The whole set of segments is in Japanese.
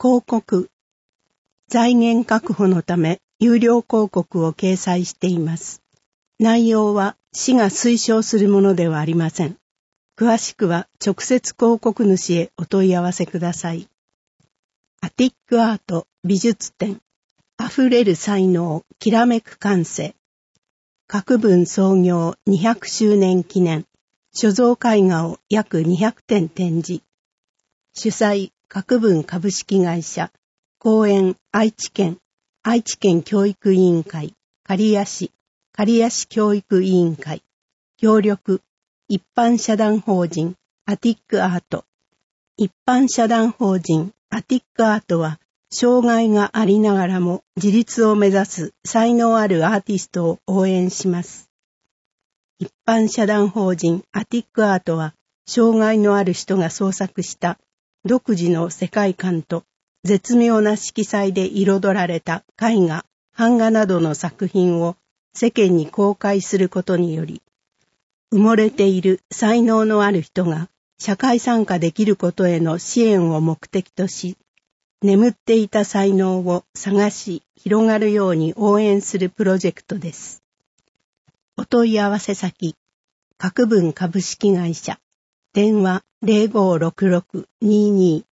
広告。財源確保のため有料広告を掲載しています。内容は市が推奨するものではありません。詳しくは直接広告主へお問い合わせください。アティックアート美術展。あふれる才能きらめく感性。各文創業200周年記念。所蔵絵画を約200点展示。主催各文株式会社。公園愛知県教育委員会。刈谷市教育委員会。協力一般社団法人アティックアート。一般社団法人アティックアートは障害がありながらも自立を目指す才能あるアーティストを応援します。一般社団法人アティックアートは障害のある人が創作した独自の世界観と絶妙な色彩で彩られた絵画、版画などの作品を世間に公開することにより、埋もれている才能のある人が社会参加できることへの支援を目的とし、眠っていた才能を探し広がるように応援するプロジェクトです。お問い合わせ先、各文株式会社、電話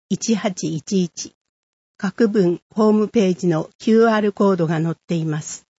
0566-22-1811、各文ホームページの QR コードが載っています。